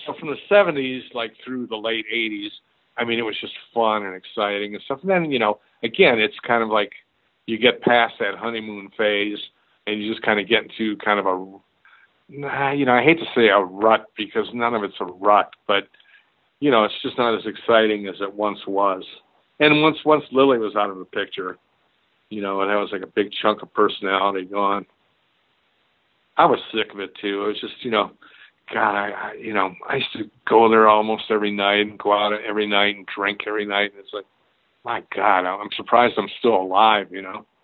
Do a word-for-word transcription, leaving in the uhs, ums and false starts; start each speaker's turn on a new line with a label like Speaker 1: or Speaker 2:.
Speaker 1: So from the seventies, like through the late eighties, I mean, it was just fun and exciting and stuff. And then, you know, again, it's kind of like you get past that honeymoon phase and you just kind of get into kind of a, nah, you know, I hate to say a rut because none of it's a rut, but, you know, it's just not as exciting as it once was. And once once Lily was out of the picture, you know, and that was like a big chunk of personality gone. I was sick of it too. It was just, you know, God, I, I you know, I used to go there almost every night and go out every night and drink every night. And it's like, my God, I'm surprised I'm still alive, you know.